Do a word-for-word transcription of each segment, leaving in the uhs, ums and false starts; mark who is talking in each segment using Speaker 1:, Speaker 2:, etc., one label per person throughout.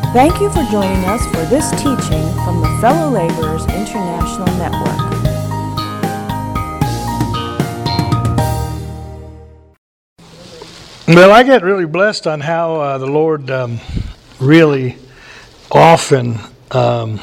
Speaker 1: Thank you for joining us for this teaching from the Fellow Laborers International Network.
Speaker 2: Well, I get really blessed on how uh, the Lord um, really often, um,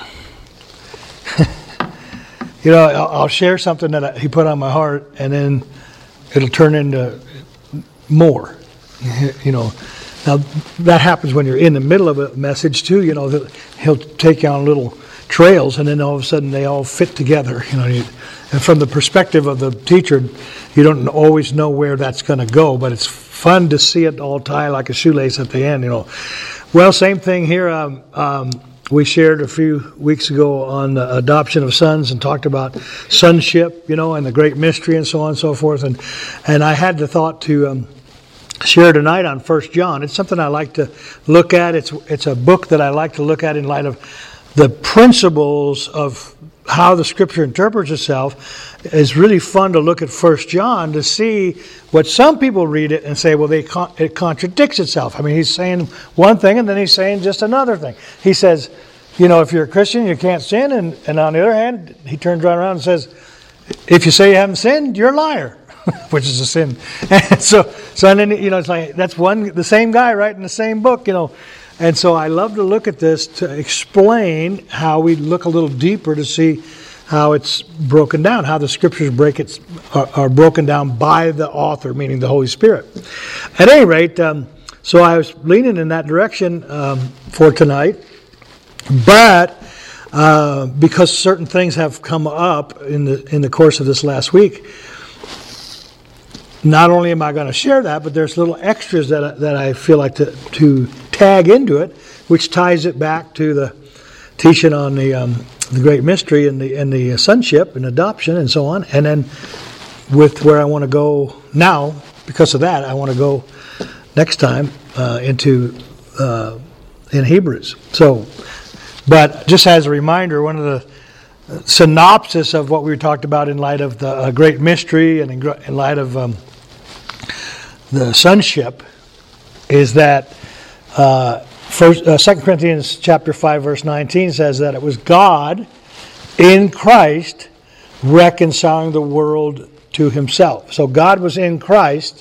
Speaker 2: you know, I'll, I'll share something that I, He put on my heart, and then it'll turn into more, you know. Now, that happens when you're in the middle of a message, too. You know, He'll take you on little trails, and then all of a sudden they all fit together. You know, and from the perspective of the teacher, you don't always know where that's going to go, but it's fun to see it all tie like a shoelace at the end, you know. Well, same thing here. Um, um, we shared a few weeks ago on the adoption of sons and talked about sonship, you know, and the great mystery and so on and so forth. And, and I had the thought to... Um, share tonight on First John. It's something I like to look at. It's it's a book that I like to look at in light of the principles of how the Scripture interprets itself. It's really fun to look at First John to see what some people read it and say, well, they con- it contradicts itself. I mean, he's saying one thing and then he's saying just another thing. He says, you know, if you're a Christian, you can't sin. And, and on the other hand, he turns right around and says, if you say you haven't sinned, you're a liar. Which is a sin. And so, so and then, you know, it's like, that's one, the same guy writing the same book, you know. And so I love to look at this to explain how we look a little deeper to see how it's broken down, how the Scriptures break it, are, are broken down by the author, meaning the Holy Spirit. At any rate, um, so I was leaning in that direction um, for tonight, but uh, because certain things have come up in the in the course of this last week, not only am I going to share that, but there's little extras that I, that I feel like to, to tag into it, which ties it back to the teaching on the um, the great mystery and the and the sonship and adoption and so on. And then with where I want to go now, because of that, I want to go next time uh, into uh, in Hebrews. So, but just as a reminder, one of the synopsis of what we talked about in light of the uh, great mystery and in, in light of um, the sonship is that uh, first, uh, Second Corinthians chapter five verse nineteen says that it was God in Christ reconciling the world to Himself. So God was in Christ.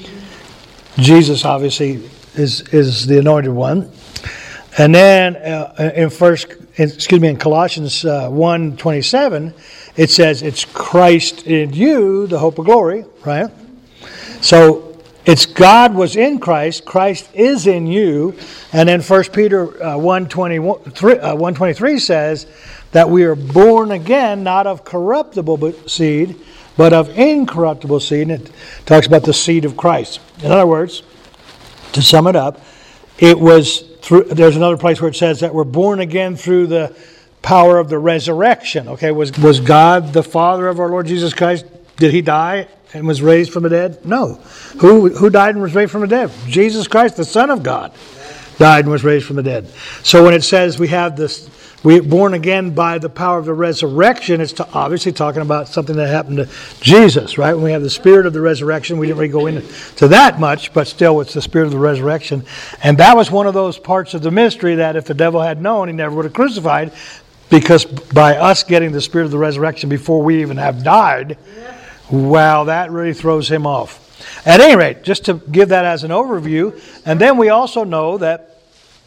Speaker 2: Jesus obviously is is the anointed one. And then uh, in first, excuse me, in Colossians uh, one twenty-seven, it says it's Christ in you, the hope of glory, right? So it's God was in Christ, Christ is in you, and then First Peter uh, one twenty-three says that we are born again, not of corruptible seed, but of incorruptible seed. And it talks about the seed of Christ. In other words, to sum it up, it was through. There's another place where it says that we're born again through the power of the resurrection. Okay, was was God the Father of our Lord Jesus Christ? Did He die and was raised from the dead? No. Who who died and was raised from the dead? Jesus Christ, the Son of God, died and was raised from the dead. So when it says we have this, we're born again by the power of the resurrection, it's to obviously talking about something that happened to Jesus, right? When we have the Spirit of the resurrection, we didn't really go into that much, but still it's the Spirit of the resurrection. And that was one of those parts of the mystery that if the devil had known, he never would have crucified, because by us getting the Spirit of the resurrection before we even have died, wow, that really throws him off. At any rate, just to give that as an overview, and then we also know that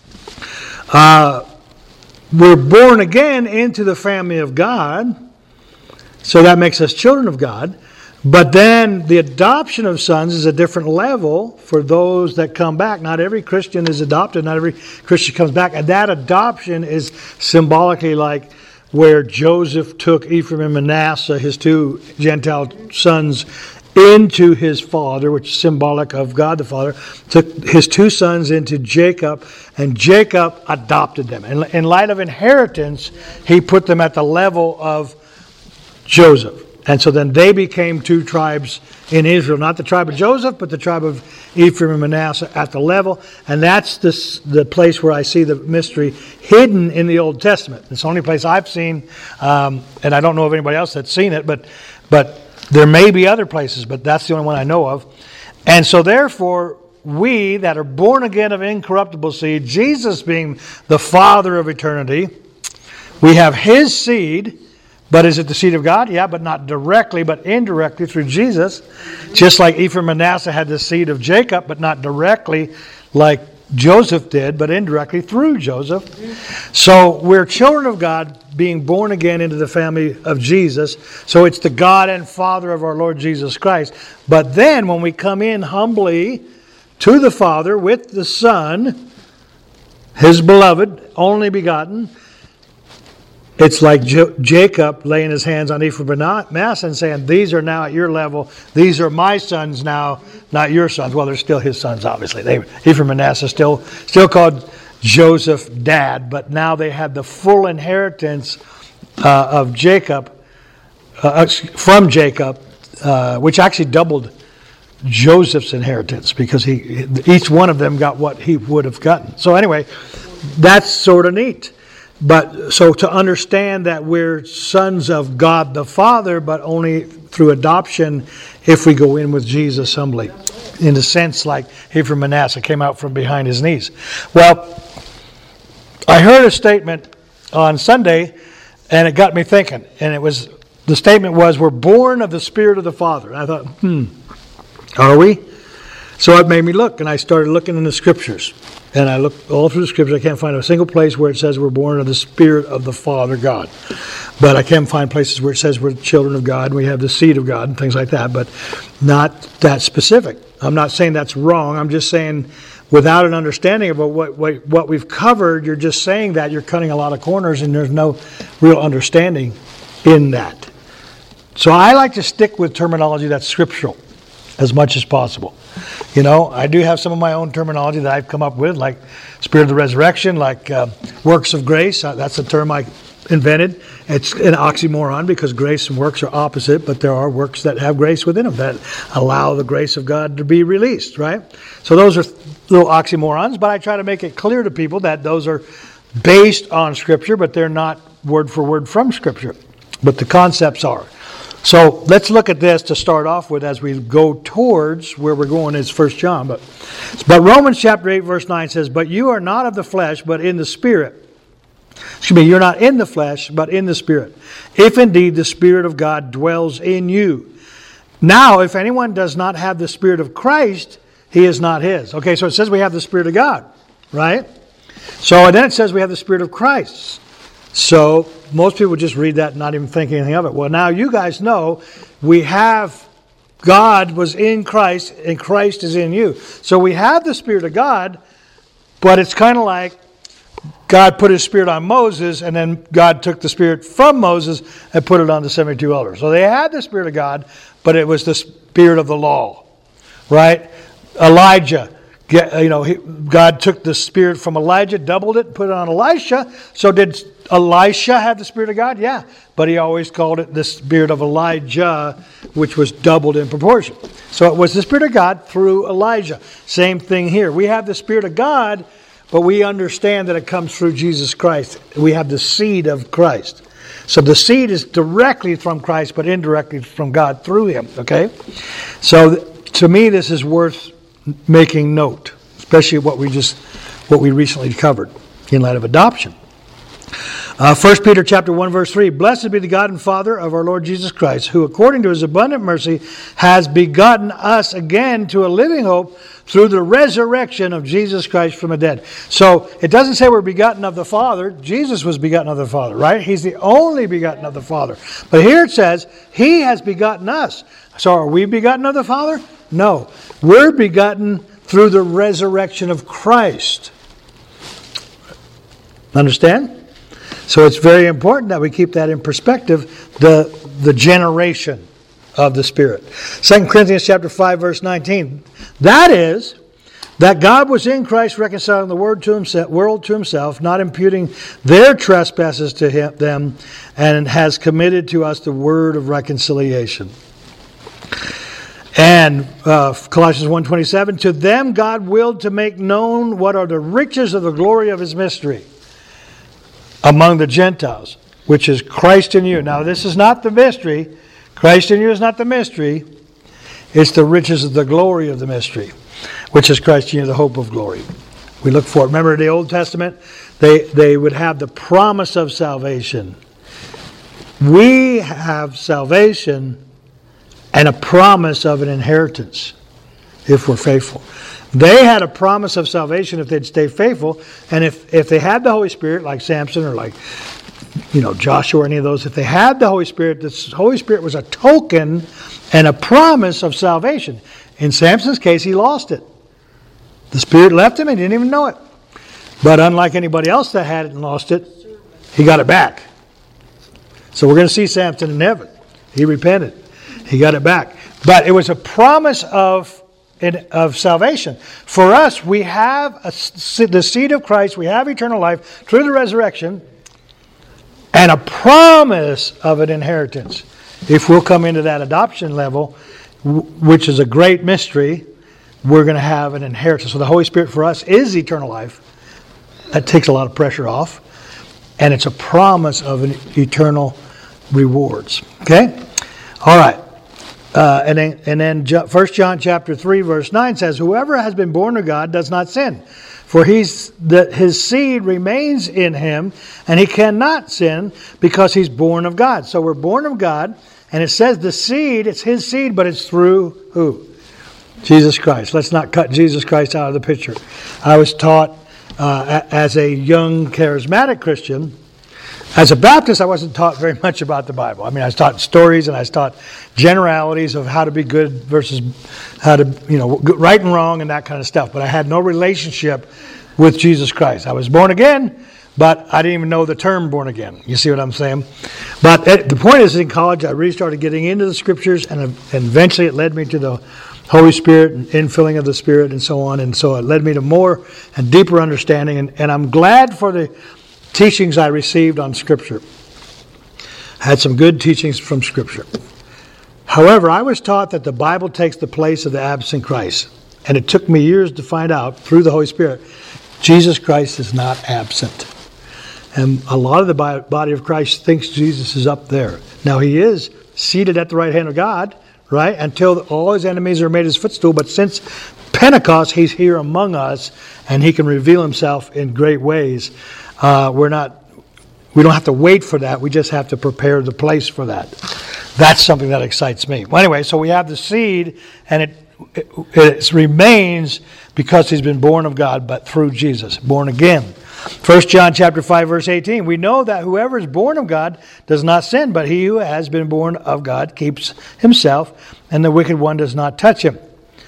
Speaker 2: uh, we're born again into the family of God, so that makes us children of God. But then the adoption of sons is a different level for those that come back. Not every Christian is adopted, not every Christian comes back. And that adoption is symbolically like where Joseph took Ephraim and Manasseh, his two Gentile sons, into his father, which is symbolic of God the Father, took his two sons into Jacob, and Jacob adopted them. And in light of inheritance, he put them at the level of Joseph. And so then they became two tribes in Israel, not the tribe of Joseph, but the tribe of Ephraim and Manasseh at the level. And that's this, the place where I see the mystery hidden in the Old Testament. It's the only place I've seen, um, and I don't know of anybody else that's seen it, but but there may be other places, but that's the only one I know of. And so therefore, we that are born again of incorruptible seed, Jesus being the Father of eternity, we have His seed, but is it the seed of God? Yeah, but not directly, but indirectly through Jesus. Just like Ephraim and Manasseh had the seed of Jacob, but not directly like Joseph did, but indirectly through Joseph. So we're children of God being born again into the family of Jesus. So it's the God and Father of our Lord Jesus Christ. But then when we come in humbly to the Father with the Son, His beloved, only begotten, it's like Jo- Jacob laying his hands on Ephraim and Manasseh and saying, these are now at your level. These are my sons now, not your sons. Well, they're still his sons, obviously. They, Ephraim and Manasseh still, still called Joseph dad, but now they had the full inheritance uh, of Jacob, uh, from Jacob, uh, which actually doubled Joseph's inheritance because he each one of them got what he would have gotten. So anyway, that's sort of neat. But so to understand that we're sons of God the Father, but only through adoption if we go in with Jesus humbly. In a sense, like Ephraim Manasseh came out from behind his knees. Well, I heard a statement on Sunday, and it got me thinking. And it was the statement was, "We're born of the Spirit of the Father." And I thought, hmm, are we? So it made me look, and I started looking in the Scriptures. And I looked all through the Scriptures. I can't find a single place where it says we're born of the Spirit of the Father God. But I can find places where it says we're children of God and we have the seed of God and things like that, but not that specific. I'm not saying that's wrong. I'm just saying without an understanding of what, what, what we've covered, you're just saying that. You're cutting a lot of corners and there's no real understanding in that. So I like to stick with terminology that's scriptural as much as possible. You know, I do have some of my own terminology that I've come up with, like Spirit of the Resurrection, like uh, works of grace. Uh, that's a term I invented. It's an oxymoron because grace and works are opposite, but there are works that have grace within them that allow the grace of God to be released, right? So those are little oxymorons, but I try to make it clear to people that those are based on Scripture, but they're not word for word from Scripture. But the concepts are. So let's look at this to start off with as we go towards where we're going is First John. But, but Romans chapter eight verse nine says, "But you are not of the flesh, but in the Spirit." Excuse me, you're not in the flesh, but in the Spirit. "If indeed the Spirit of God dwells in you. Now, if anyone does not have the Spirit of Christ, he is not his." Okay, so it says we have the Spirit of God, right? So then it says we have the Spirit of Christ. So most people just read that and not even think anything of it. Well, now you guys know we have God was in Christ and Christ is in you. So we have the Spirit of God, but it's kind of like God put His Spirit on Moses and then God took the Spirit from Moses and put it on the seventy-two elders. So they had the Spirit of God, but it was the Spirit of the law, right? Elijah. You know, God took the Spirit from Elijah, doubled it, put it on Elisha. So did Elisha have the Spirit of God? Yeah. But he always called it the Spirit of Elijah, which was doubled in proportion. So it was the Spirit of God through Elijah. Same thing here. We have the Spirit of God, but we understand that it comes through Jesus Christ. We have the seed of Christ. So the seed is directly from Christ, but indirectly from God through Him. Okay? So to me, this is worth making note, especially what we just what we recently covered in light of adoption. Uh, First Peter chapter one verse three, "Blessed be the God and Father of our Lord Jesus Christ, who according to His abundant mercy has begotten us again to a living hope through the resurrection of Jesus Christ from the dead." So it doesn't say we're begotten of the Father. Jesus was begotten of the Father, right? He's the only begotten of the Father. But here it says He has begotten us. So are we begotten of the Father? No. We're begotten through the resurrection of Christ. Understand? So it's very important that we keep that in perspective, the, the generation of the Spirit. Second Corinthians chapter five, verse nineteen. "That is, that God was in Christ reconciling the world to himself, world to himself, not imputing their trespasses to him, them, and has committed to us the word of reconciliation." And uh, Colossians one twenty-seven, "To them God willed to make known what are the riches of the glory of His mystery among the Gentiles, which is Christ in you." Now this is not the mystery. Christ in you is not the mystery. It's the riches of the glory of the mystery. which is Christ Jesus, the hope of glory. We look for it. Remember in the Old Testament, they, they would have the promise of salvation. We have salvation and a promise of an inheritance if we're faithful. They had a promise of salvation if they'd stay faithful, and if, if they had the Holy Spirit, like Samson or like you know Joshua or any of those, if they had the Holy Spirit, the Holy Spirit was a token and a promise of salvation. In Samson's case, he lost it. The Spirit left him and he didn't even know it. But unlike anybody else that had it and lost it, he got it back. So we're going to see Samson in heaven. He repented. He got it back. But it was a promise of of salvation. For us, we have a, the seed of Christ. We have eternal life through the resurrection and a promise of an inheritance. If we'll come into that adoption level, which is a great mystery, we're going to have an inheritance. So the Holy Spirit for us is eternal life. That takes a lot of pressure off. And it's a promise of an eternal rewards. Okay? All right. Uh, and then, and then First John chapter three verse nine says, whoever has been born of God does not sin, for he's the, his seed remains in him, and he cannot sin because he's born of God. So we're born of God, and it says the seed, it's his seed, but it's through who? Jesus Christ. Let's not cut Jesus Christ out of the picture. I was taught uh, as a young charismatic Christian. As a Baptist, I wasn't taught very much about the Bible. I mean, I was taught stories and I was taught generalities of how to be good versus how to, you know, right and wrong and that kind of stuff. But I had no relationship with Jesus Christ. I was born again, but I didn't even know the term born again. You see what I'm saying? But the point is, in college, I really started getting into the Scriptures, and, and eventually it led me to the Holy Spirit and infilling of the Spirit and so on. And so it led me to more and deeper understanding. And, and I'm glad for the teachings I received on Scripture. I had some good teachings from Scripture. However, I was taught that the Bible takes the place of the absent Christ. And it took me years to find out, through the Holy Spirit, Jesus Christ is not absent. And a lot of the body of Christ thinks Jesus is up there. Now, he is seated at the right hand of God, right? Until all his enemies are made his footstool. But since Pentecost, he's here among us, and he can reveal himself in great ways. Uh, we're not, we don't have to wait for that. We just have to prepare the place for that. That's something that excites me. Well, anyway, so we have the seed, and it, it, it remains because he's been born of God, but through Jesus, born again. First John chapter five, verse eighteen. We know that whoever is born of God does not sin, but he who has been born of God keeps himself, and the wicked one does not touch him.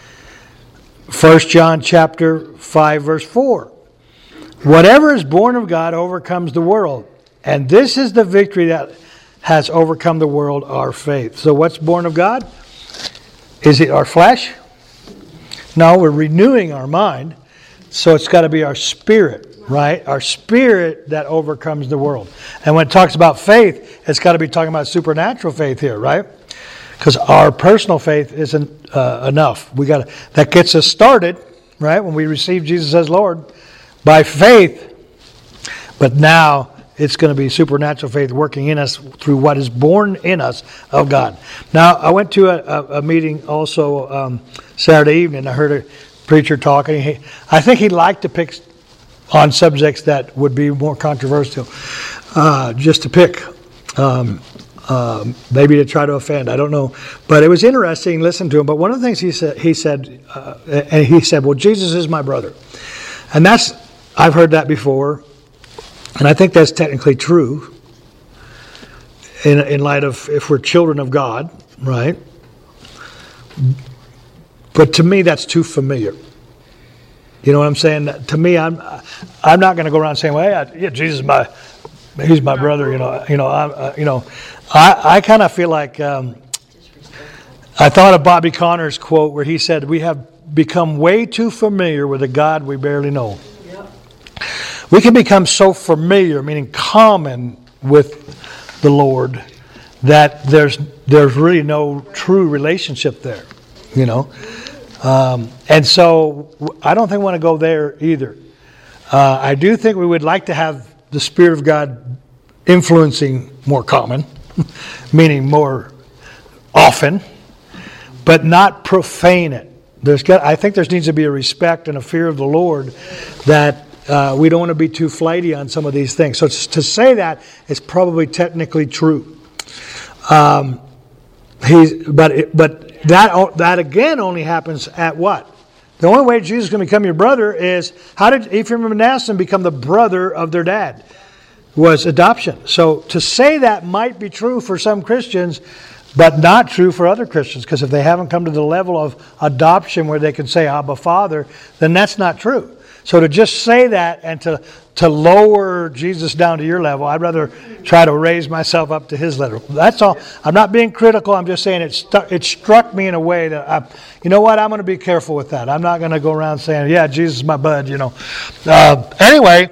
Speaker 2: First John chapter five, verse four. Whatever is born of God overcomes the world. And this is the victory that has overcome the world, our faith. So what's born of God? Is it our flesh? No, we're renewing our mind. So it's got to be our spirit, right? Our spirit that overcomes the world. And when it talks about faith, it's got to be talking about supernatural faith here, right? Because our personal faith isn't uh, enough. We got to, that gets us started, right? When we receive Jesus as Lord. By faith, but now it's going to be supernatural faith working in us through what is born in us of God. Now, I went to a, a meeting also um, Saturday evening. I heard a preacher talking. He, I think he'd like to pick on subjects that would be more controversial, uh, just to pick, um, uh, maybe to try to offend. I don't know. But it was interesting to listen to him. But one of the things he said, he said, uh, and he said, well, Jesus is my brother. And that's, I've heard that before, and I think that's technically true in in light of if we're children of God, right? But to me, that's too familiar. You know what I'm saying? To me, I'm I'm not going to go around saying, "Well, yeah, yeah, Jesus is my he's my brother." You know, you know, I uh, you know, I I kind of feel like um, I thought of Bobby Connor's quote where he said, "We have become way too familiar with a God we barely know." We can become so familiar, meaning common with the Lord, that there's there's really no true relationship there, you know. Um, and so I don't think we want to go there either. Uh, I do think we would like to have the Spirit of God influencing more common, meaning more often, but not profane it. There's got, I think there needs to be a respect and a fear of the Lord that uh, we don't want to be too flighty on some of these things. So to say that is probably technically true. Um, he's, but it, but that that again only happens at what? The only way Jesus is going to become your brother is, how did Ephraim and Manasseh become the brother of their dad? Was adoption. So to say that might be true for some Christians, but not true for other Christians, because if they haven't come to the level of adoption where they can say Abba Father, then that's not true. So to just say that and to, to lower Jesus down to your level, I'd rather try to raise myself up to his level. That's all. I'm not being critical. I'm just saying it, stu- it struck me in a way that, I, you know what, I'm going to be careful with that. I'm not going to go around saying, yeah, Jesus is my bud, you know. Uh, anyway,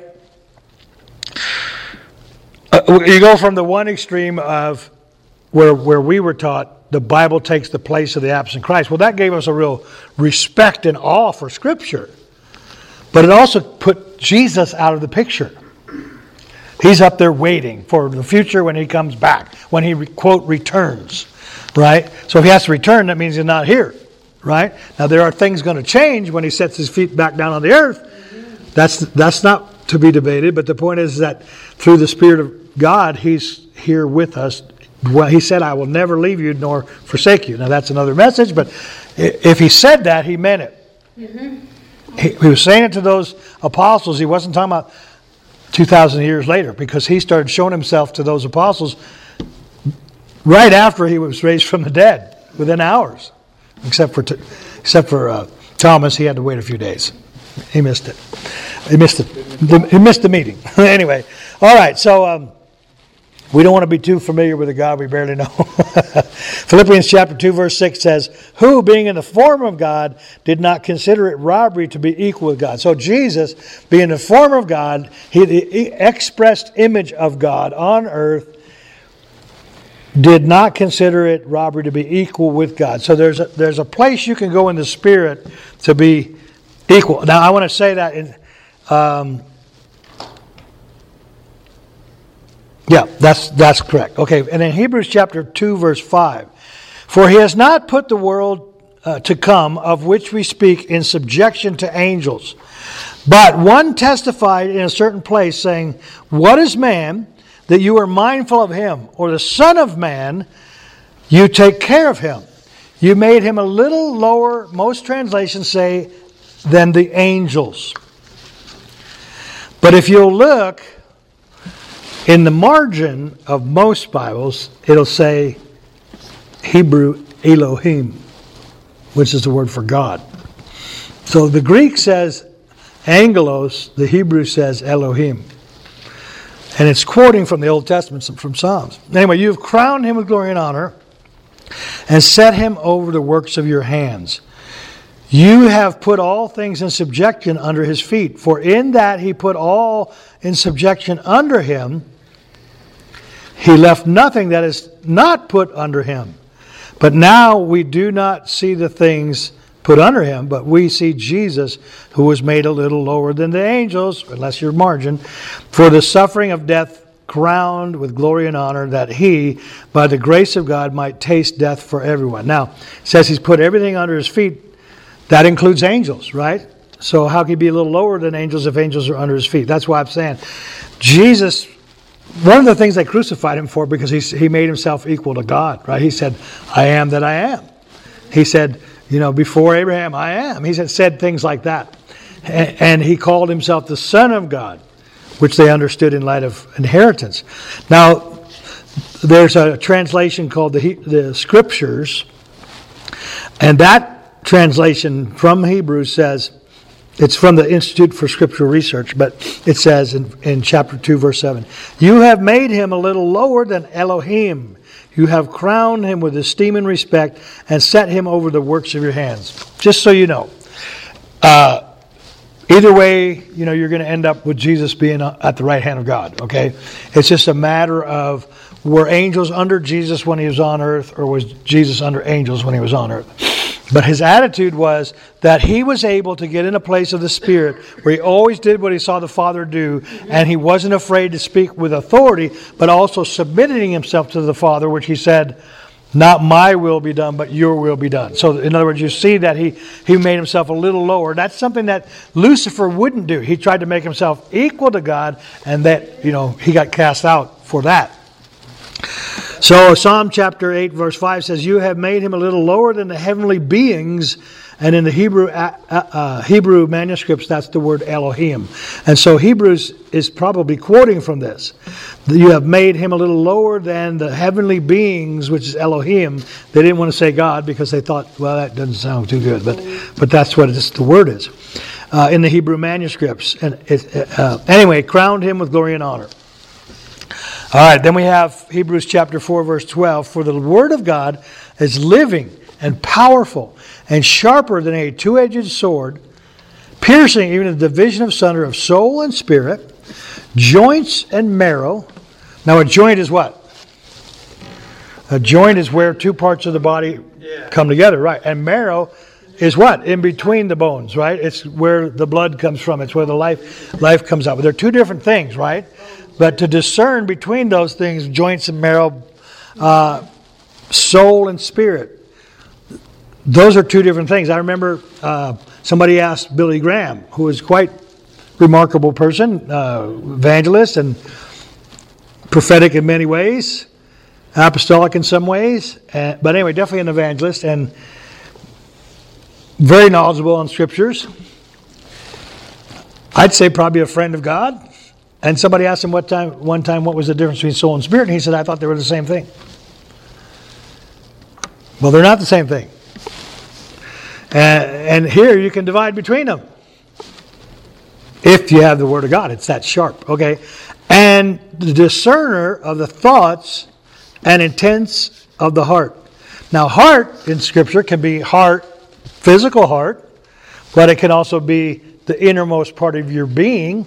Speaker 2: uh, you go from the one extreme of Where where we were taught the Bible takes the place of the absent Christ. Well, that gave us a real respect and awe for Scripture. But it also put Jesus out of the picture. He's up there waiting for the future when he comes back, when he, quote, returns, right? So if he has to return, that means he's not here, right? Now, there are things going to change when he sets his feet back down on the earth. That's, that's not to be debated, but the point is that through the Spirit of God, he's here with us. Well, he said, I will never leave you nor forsake you. Now, that's another message, but if he said that, he meant it. Mm-hmm. He, he was saying it to those apostles. He wasn't talking about two thousand years later, because he started showing himself to those apostles right after he was raised from the dead, within hours. Except for except for uh, Thomas, he had to wait a few days. He missed it. He missed it. He missed the meeting. Anyway, all right, so... Um, We don't want to be too familiar with a God we barely know. Philippians chapter two verse six says, who being in the form of God did not consider it robbery to be equal with God. So Jesus, being in the form of God, he, the expressed image of God on earth, did not consider it robbery to be equal with God. So there's a, there's a place you can go in the Spirit to be equal. Now I want to say that in... Um, Yeah, that's that's correct. Okay, and in Hebrews chapter two, verse five, for he has not put the world uh, to come of which we speak in subjection to angels, but one testified in a certain place, saying, what is man that you are mindful of him, or the Son of Man, you take care of him? You made him a little lower, most translations say, than the angels. But if you'll look, in the margin of most Bibles, it'll say Hebrew Elohim, which is the word for God. So the Greek says angelos, the Hebrew says Elohim. And it's quoting from the Old Testament, from Psalms. Anyway, you have crowned him with glory and honor and set him over the works of your hands. You have put all things in subjection under his feet. For in that he put all in subjection under him, he left nothing that is not put under him. But now we do not see the things put under him, but we see Jesus, who was made a little lower than the angels, unless you're margin, for the suffering of death, crowned with glory and honor, that he, by the grace of God, might taste death for everyone. Now, it says he's put everything under his feet. That includes angels, right? So how can he be a little lower than angels if angels are under his feet? That's why I'm saying Jesus, one of the things they crucified him for, because he, he made himself equal to God, right? He said, I am that I am. He said, you know, before Abraham, I am. He said, said things like that. And, and he called himself the Son of God, which they understood in light of inheritance. Now, there's a translation called the, the Scriptures, and that translation from Hebrew says, it's from the Institute for Scriptural Research, but it says in, in chapter two, verse seven, you have made him a little lower than Elohim. You have crowned him with esteem and respect and set him over the works of your hands. Just so you know. Uh, either way, you know, you're going to end up with Jesus being at the right hand of God, okay? It's just a matter of, were angels under Jesus when he was on earth, or was Jesus under angels when he was on earth? But his attitude was that he was able to get in a place of the Spirit where he always did what he saw the Father do, and he wasn't afraid to speak with authority, but also submitting himself to the Father, which he said, Not my will be done, but your will be done. So in other words, you see that he, he made himself a little lower. That's something that Lucifer wouldn't do. He tried to make himself equal to God, and that, you know, he got cast out for that. So Psalm chapter eight verse five says, you have made him a little lower than the heavenly beings. And in the Hebrew uh, uh, Hebrew manuscripts, that's the word Elohim. And so Hebrews is probably quoting from this. You have made him a little lower than the heavenly beings, which is Elohim. They didn't want to say God because they thought, well, that doesn't sound too good. But but that's what it's, the word is uh, in the Hebrew manuscripts. And it, uh, anyway, crowned him with glory and honor. All right, then we have Hebrews chapter four, verse twelve. For the word of God is living and powerful and sharper than a two-edged sword, piercing even the division of sunder of soul and spirit, joints and marrow. Now a joint is what? A joint is where two parts of the body yeah. come together, right? And marrow is what? In between the bones, right? It's where the blood comes from. It's where the life life comes out. But they're two different things, right? But to discern between those things, joints and marrow, uh, soul and spirit, those are two different things. I remember uh, somebody asked Billy Graham, who is quite a remarkable person, uh, evangelist and prophetic in many ways, apostolic in some ways, uh, but anyway, definitely an evangelist and very knowledgeable on scriptures. I'd say probably a friend of God. And somebody asked him what time, one time what was the difference between soul and spirit, and he said, I thought they were the same thing. Well, they're not the same thing. And, and here you can divide between them. If you have the Word of God, it's that sharp, okay? And the discerner of the thoughts and intents of the heart. Now, heart in Scripture can be heart, physical heart, but it can also be the innermost part of your being,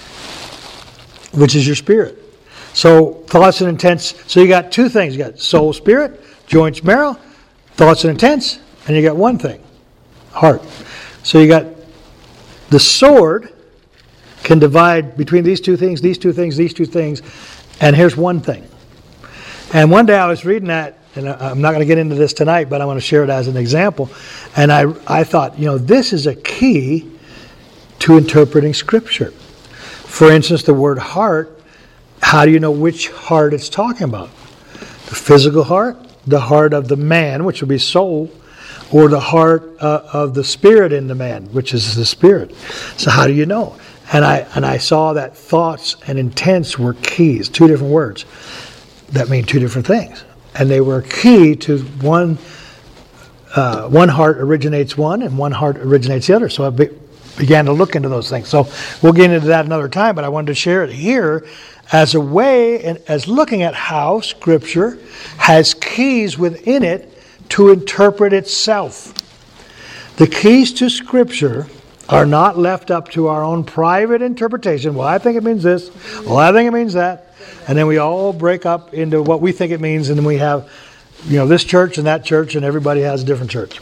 Speaker 2: which is your spirit. So thoughts and intents. So you got two things. You got soul, spirit, joints, marrow, thoughts and intents, and you got one thing, heart. So you got the sword can divide between these two things, these two things, these two things, and here's one thing. And one day I was reading that, and I'm not going to get into this tonight, but I want to share it as an example. And I I thought, you know, this is a key to interpreting Scripture. For instance, the word heart, how do you know which heart it's talking about? The physical heart, the heart of the man, which would be soul, or the heart uh, of the spirit in the man, which is the spirit. So how do you know? And I and I saw that thoughts and intents were keys, two different words that mean two different things. And they were key to one, uh, one heart originates one and one heart originates the other. So I be, began to look into those things. So we'll get into that another time, but I wanted to share it here as a way, and as looking at how Scripture has keys within it to interpret itself. The keys to Scripture are not left up to our own private interpretation. Well, I think it means this. Well, I think it means that. And then we all break up into what we think it means, and then we have, you know, this church and that church, and everybody has a different church.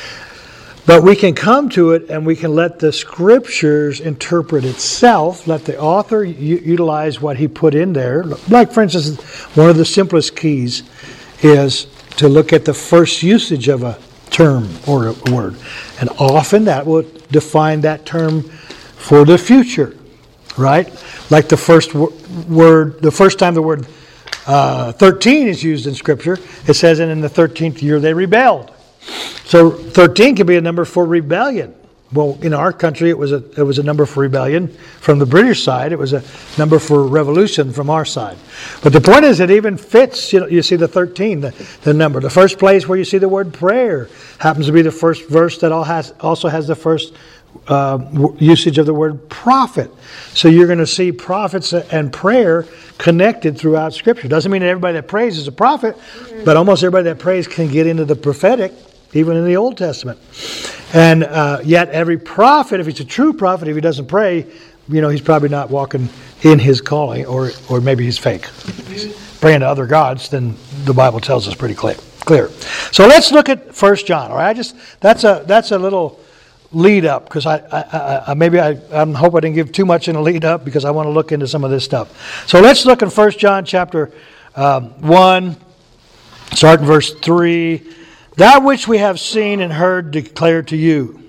Speaker 2: But we can come to it and we can let the Scriptures interpret itself, let the author u- utilize what he put in there. Like, for instance, one of the simplest keys is to look at the first usage of a term or a word. And often that will define that term for the future, right? Like the first w- word, the first time the word uh, thirteen is used in Scripture, it says, and in the thirteenth year they rebelled. So thirteen can be a number for rebellion. Well, in our country, it was a it was a number for rebellion. From the British side, it was a number for revolution from our side. But the point is, it even fits. You know, you see the thirteen, the, the number. The first place where you see the word prayer happens to be the first verse that all has also has the first uh, usage of the word prophet. So you're going to see prophets and prayer connected throughout Scripture. Doesn't mean that everybody that prays is a prophet, but almost everybody that prays can get into the prophetic, even in the Old Testament. And uh, yet every prophet, if he's a true prophet, if he doesn't pray, you know, he's probably not walking in his calling, or or maybe he's fake. If he's praying to other gods, then the Bible tells us pretty clear. Clear. So let's look at First John. All right, I just that's a that's a little lead up, because I, I, I maybe I I hope I didn't give too much in a lead up, because I want to look into some of this stuff. So let's look in First John chapter um, one. Start in verse three. That which we have seen and heard declare to you.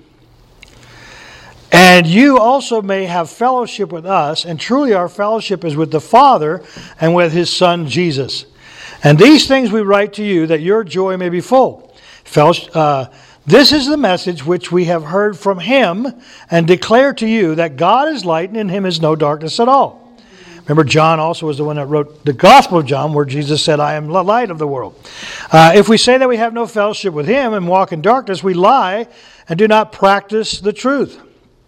Speaker 2: And you also may have fellowship with us, and truly our fellowship is with the Father and with His Son Jesus. And these things we write to you, that your joy may be full. Fellowship, uh, this is the message which we have heard from Him, and declare to you that God is light, and in Him is no darkness at all. Remember, John also was the one that wrote the Gospel of John, where Jesus said, I am the light of the world. Uh, if we say that we have no fellowship with Him and walk in darkness, we lie and do not practice the truth.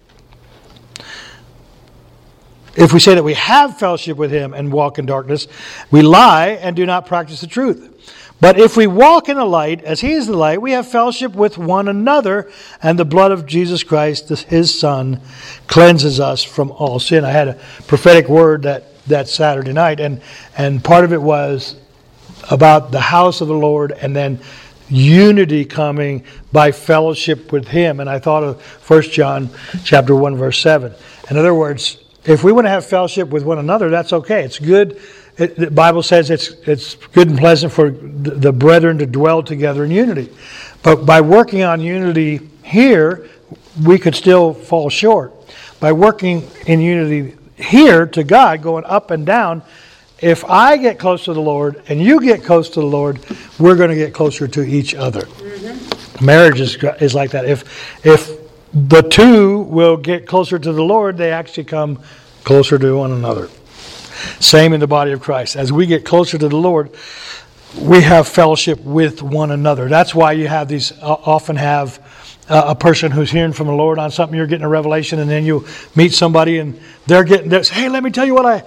Speaker 2: If we say that we have fellowship with Him and walk in darkness, we lie and do not practice the truth. But if we walk in the light, as He is the light, we have fellowship with one another, and the blood of Jesus Christ, His Son, cleanses us from all sin. I had a prophetic word that, that Saturday night, and, and part of it was about the house of the Lord, and then unity coming by fellowship with Him. And I thought of First John chapter one, verse seven. In other words, if we want to have fellowship with one another, that's okay. It's good. It, the Bible says it's it's good and pleasant for the, the brethren to dwell together in unity. But by working on unity here, we could still fall short. By working in unity here to God, going up and down, if I get close to the Lord and you get close to the Lord, we're going to get closer to each other. Mm-hmm. Marriage is, is like that. If if the two will get closer to the Lord, they actually come closer to one another. Same in the body of Christ. As we get closer to the Lord, we have fellowship with one another. That's why you have these, uh, often have uh, a person who's hearing from the Lord on something, you're getting a revelation, and then you meet somebody and they're getting this, hey, let me tell you what I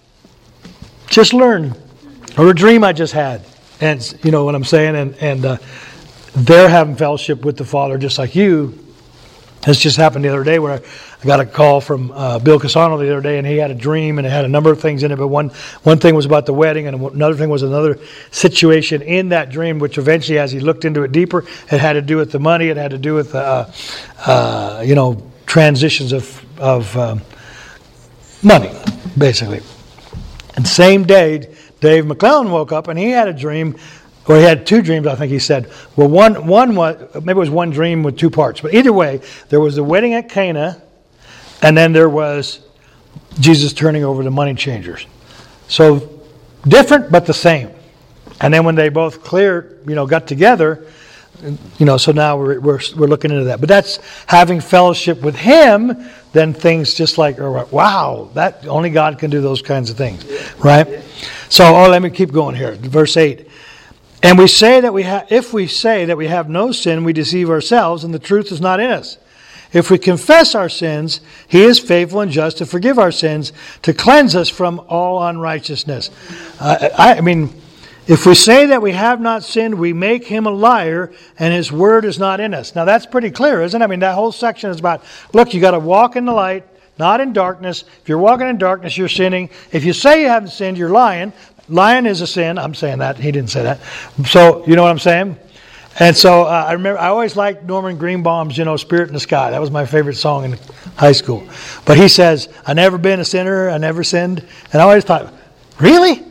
Speaker 2: just learned, or a dream I just had. And you know what I'm saying? And, and uh, they're having fellowship with the Father just like you. This just happened the other day where I got a call from uh, Bill Casano the other day, and he had a dream, and it had a number of things in it. But one one thing was about the wedding, and another thing was another situation in that dream, which eventually, as he looked into it deeper, it had to do with the money. It had to do with uh, uh, you know transitions of of um, money, basically. And same day, Dave McClellan woke up, and he had a dream. Well, he had two dreams, I think he said. Well, one one was, maybe it was one dream with two parts. But either way, there was the wedding at Cana, and then there was Jesus turning over the money changers. So, different but the same. And then when they both clear, you know, got together, you know, so now we're, we're, we're looking into that. But that's having fellowship with Him, then things just like, wow, that only God can do those kinds of things, right? So, oh, let me keep going here. Verse eight. And we say that we have, if we say that we have no sin, we deceive ourselves, and the truth is not in us. If we confess our sins, He is faithful and just to forgive our sins, to cleanse us from all unrighteousness. Uh, I, I mean, if we say that we have not sinned, we make Him a liar, and His word is not in us. Now that's pretty clear, isn't it? I mean, that whole section is about, look, you got to walk in the light, not in darkness. If you're walking in darkness, you're sinning. If you say you haven't sinned, you're lying. Lying is a sin. I'm saying that. He didn't say that. So, you know what I'm saying? And so, uh, I remember, I always liked Norman Greenbaum's, you know, Spirit in the Sky. That was my favorite song in high school. But he says, I never been a sinner. I never sinned. And I always thought, really?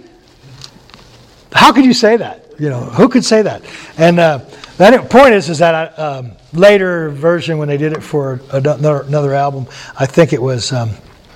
Speaker 2: How could you say that? You know, who could say that? And uh, the point is, is that I, um, later version, when they did it for another, another album, I think it was... Um,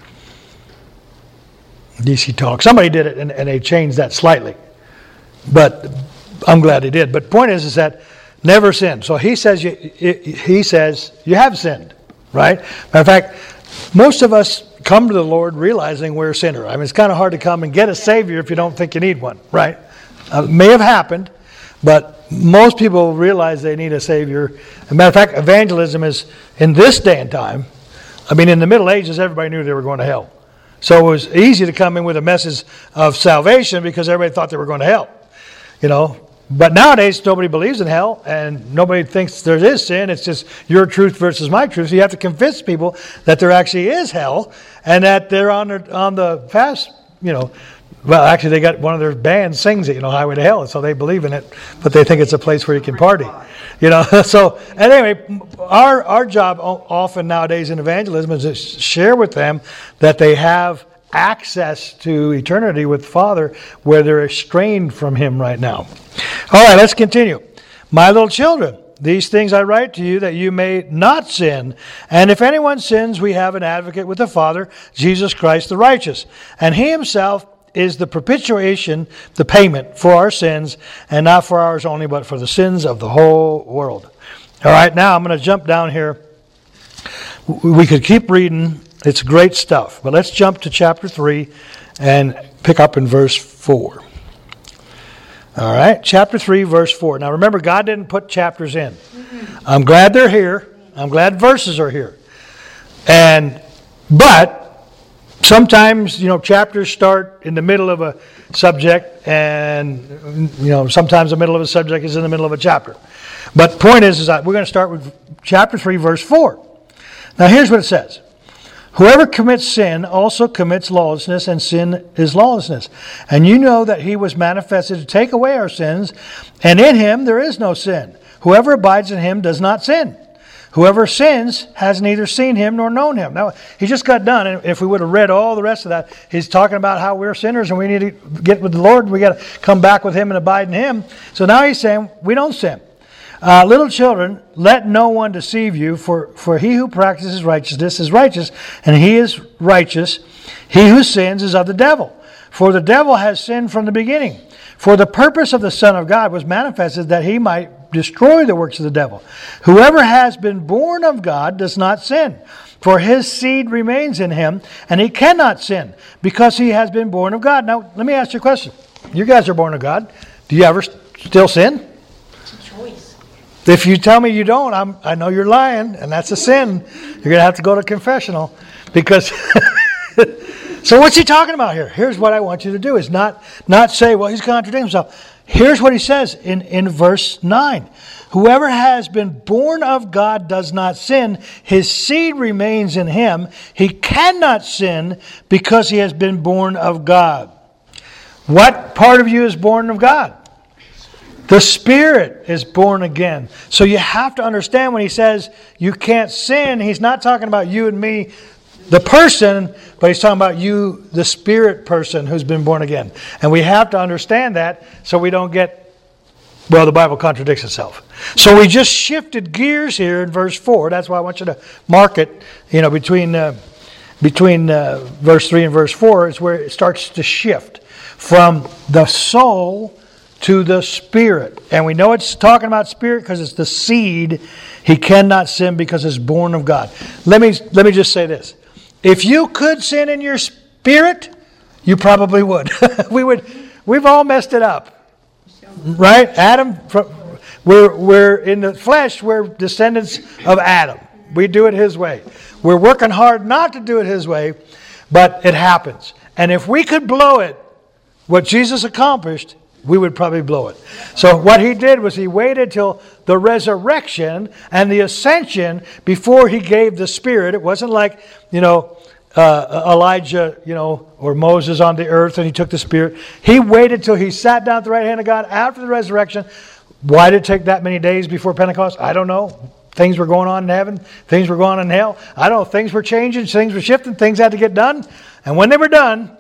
Speaker 2: D C Talk. Somebody did it, and, and they changed that slightly. But I'm glad they did. But the point is, is that never sin. So he says you, he says you have sinned, right? Matter of fact, most of us come to the Lord realizing we're a sinner. I mean, it's kind of hard to come and get a Savior if you don't think you need one, right? Uh, it may have happened, but most people realize they need a Savior. As a matter of fact, evangelism is, in this day and time, I mean, in the Middle Ages, everybody knew they were going to hell. So it was easy to come in with a message of salvation because everybody thought they were going to hell, you know. But nowadays, nobody believes in hell, and nobody thinks there is sin. It's just your truth versus my truth. So you have to convince people that there actually is hell, and that they're on the, on the path, you know. Well, actually, they got one of their bands sings it, you know, Highway to Hell, so they believe in it, but they think it's a place where you can party, you know. So, and anyway, our our job often nowadays in evangelism is to share with them that they have access to eternity with the Father where they're estranged from Him right now. All right, let's continue. My little children, these things I write to you that you may not sin. And if anyone sins, we have an advocate with the Father, Jesus Christ the righteous. And He Himself is the propitiation, the payment for our sins, and not for ours only, but for the sins of the whole world. All right, now I'm going to jump down here. We could keep reading. It's great stuff. But let's jump to chapter three and pick up in verse four. All right, chapter three, verse four. Now remember, God didn't put chapters in. I'm glad they're here. I'm glad verses are here. And, but sometimes, you know, chapters start in the middle of a subject, and, you know, sometimes the middle of a subject is in the middle of a chapter. But point is, is that we're going to start with chapter three, verse four. Now here's what it says. Whoever commits sin also commits lawlessness, and sin is lawlessness. And you know that He was manifested to take away our sins, and in Him there is no sin. Whoever abides in Him does not sin. Whoever sins has neither seen Him nor known Him. Now, he just got done, and if we would have read all the rest of that, he's talking about how we're sinners and we need to get with the Lord. We got to come back with Him and abide in Him. So now he's saying we don't sin. Uh, little children, let no one deceive you, for, for he who practices righteousness is righteous, and he is righteous. He who sins is of the devil, for the devil has sinned from the beginning. For the purpose of the Son of God was manifested that He might destroy the works of the devil. Whoever has been born of God does not sin, for his seed remains in him, and he cannot sin, because he has been born of God. Now, let me ask you a question. You guys are born of God. Do you ever still sin? If you tell me you don't, I'm, I know you're lying, and that's a sin. You're going to have to go to confessional. Because, so what's he talking about here? Here's what I want you to do, is not, not say, well, he's contradicting himself. Here's what he says in, in verse nine. Whoever has been born of God does not sin. His seed remains in him. He cannot sin because he has been born of God. What part of you is born of God? The Spirit is born again. So you have to understand when he says you can't sin, he's not talking about you and me, the person, but he's talking about you, the Spirit person who's been born again. And we have to understand that so we don't get, well, the Bible contradicts itself. So we just shifted gears here in verse four. That's why I want you to mark it, you know, between, uh, between uh, verse three and verse four is where it starts to shift from the soul to the Spirit. And we know it's talking about Spirit because it's the seed. He cannot sin because it's born of God. Let me let me just say this. If you could sin in your spirit, you probably would. we would we've all messed it up. Right? Adam, we're we're in the flesh, we're descendants of Adam. We do it his way. We're working hard not to do it his way, but it happens. And if we could blow it, what Jesus accomplished, we would probably blow it. So what he did was he waited till the resurrection and the ascension before he gave the Spirit. It wasn't like, you know, uh, Elijah, you know, or Moses on the earth and he took the Spirit. He waited till he sat down at the right hand of God after the resurrection. Why did it take that many days before Pentecost? I don't know. Things were going on in heaven. Things were going on in hell. I don't know. Things were changing. Things were shifting. Things had to get done. And when they were done,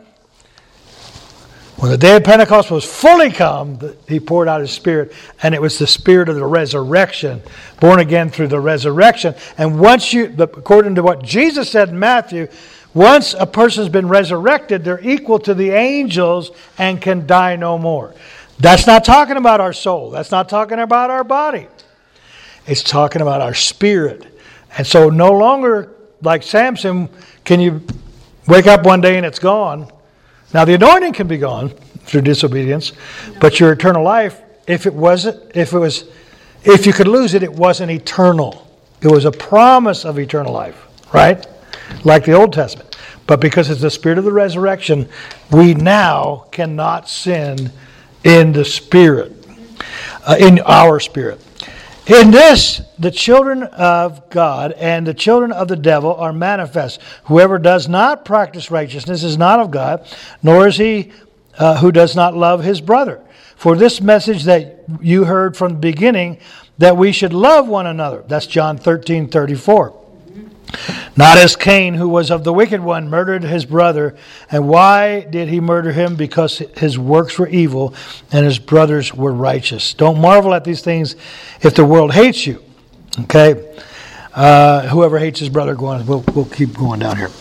Speaker 2: when the day of Pentecost was fully come, he poured out his Spirit, and it was the Spirit of the resurrection, born again through the resurrection. And once you, according to what Jesus said in Matthew, once a person's been resurrected, they're equal to the angels and can die no more. That's not talking about our soul. That's not talking about our body. It's talking about our spirit. And so no longer, like Samson, can you wake up one day and it's gone. Now the anointing can be gone through disobedience, but your eternal life, if it wasn't, if it was, if you could lose it, it wasn't eternal. It was a promise of eternal life, right? Like the Old Testament. But because it's the Spirit of the resurrection, we now cannot sin in the Spirit, uh, in our spirit. In this, the children of God and the children of the devil are manifest. Whoever does not practice righteousness is not of God, nor is he uh, who does not love his brother. For this message that you heard from the beginning, that we should love one another. That's John thirteen thirty-four. Not as Cain, who was of the wicked one, murdered his brother. And why did he murder him? Because his works were evil and his brothers were righteous. Don't marvel at these things if the world hates you. Okay? Uh, whoever hates his brother, go on. We'll, we'll keep going down here.